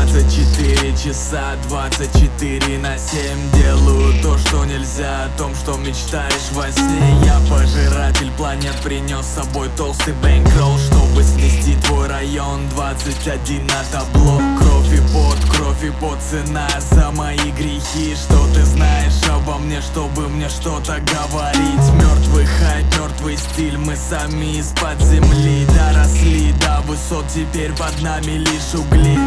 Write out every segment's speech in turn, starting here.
24 часа, 24/7. Делаю то, что нельзя, о том, что мечтаешь во сне. Я пожиратель планет, принес с собой толстый бэнкролл, чтобы снести твой район. 21 на табло. Кровь и пот, цена за мои грехи. Что ты знаешь обо мне, чтобы мне что-то говорить? Мертвый хайп, мертвый стиль, мы сами из-под земли доросли до высот, теперь под нами лишь угли.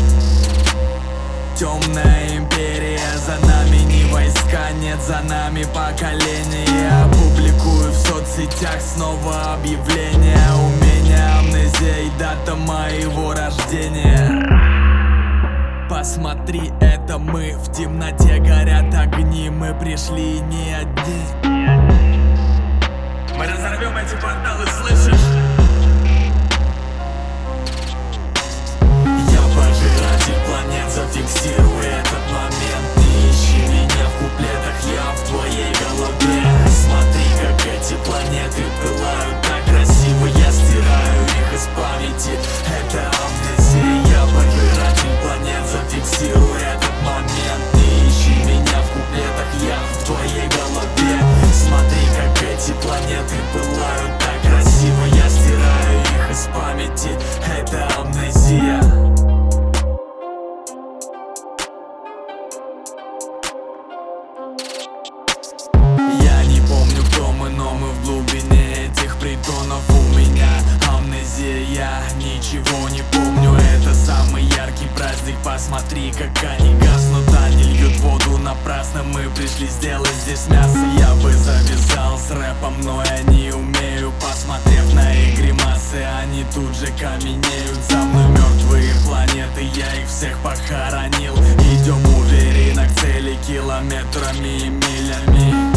Темная империя, за нами не войска, нет за нами поколения. Я публикую в соцсетях снова объявление. У меня амнезия и дата моего рождения. Посмотри, это мы, в темноте горят огни. Мы пришли не одни. Мы разорвем эти порталы, слышишь? Я пожиратель планет, зафиксируй этот момент. Не ищи меня в куплетах, я в твоей голове. Смотри, как эти планеты пылают так красиво. Я стираю их из памяти, это амнезия. Я пожиратель планет, зафиксируй этот момент. Не ищи меня в куплетах, я в твоей голове. Смотри, как эти планеты пылают так красиво. Я стираю их из памяти, это амнезия. Я не помню, кто мы, но мы в глубине этих притонов. У меня амнезия, я ничего не помню. Это самый яркий праздник, посмотри, как они гаснут. Они льют воду напрасно, мы пришли сделать здесь мясо. Я бы завязал с рэпом, но я не умею. Посмотрев на их гримасы, они тут же каменеют. За мной мертвые планеты, я их всех похоронил. Идем уверенно к цели километрами и милями.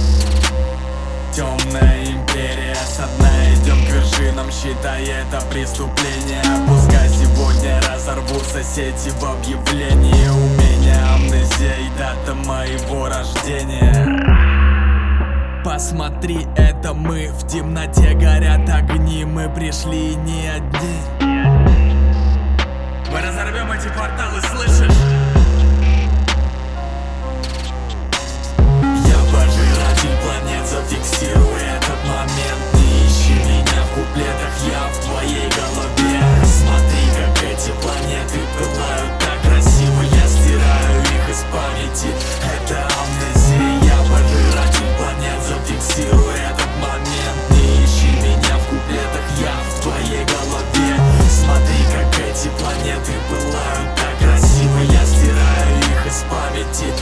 Темная империя со дна, идем к вершинам, считай это преступление. Пускай сегодня разорвутся сети в объявлении. У меня амнезия и дата моего рождения. Посмотри, это мы, в темноте горят огни. Мы пришли не одни. Мы разорвем эти порталы, слышишь? Зафиксируй этот момент. Не ищи меня в куплетах, я в твоей голове. Смотри, как эти планеты пылают так красиво. Я стираю их из памяти, это амнезия. Я пожиратель планет, зафиксируй этот момент. Не ищи меня в куплетах, я в твоей голове. Смотри, как эти планеты пылают так красиво. Я стираю их из памяти,